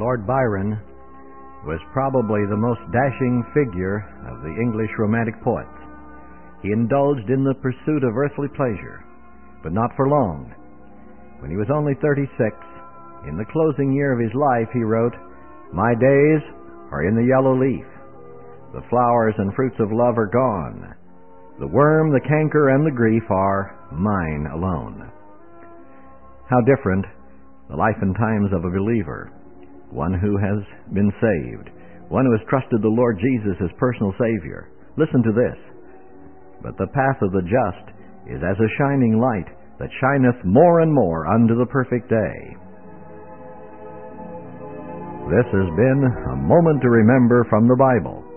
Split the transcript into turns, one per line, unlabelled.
Lord Byron was probably the most dashing figure of the English Romantic poets. He indulged in the pursuit of earthly pleasure, but not for long. When he was only 36, in the closing year of his life, he wrote, "My days are in the yellow leaf. The flowers and fruits of love are gone. The worm, the canker, and the grief are mine alone." How different the life and times of a believer, one who has been saved, one who has trusted the Lord Jesus as personal Savior. Listen to this. "But the path of the just is as a shining light that shineth more and more unto the perfect day." This has been a moment to remember from the Bible.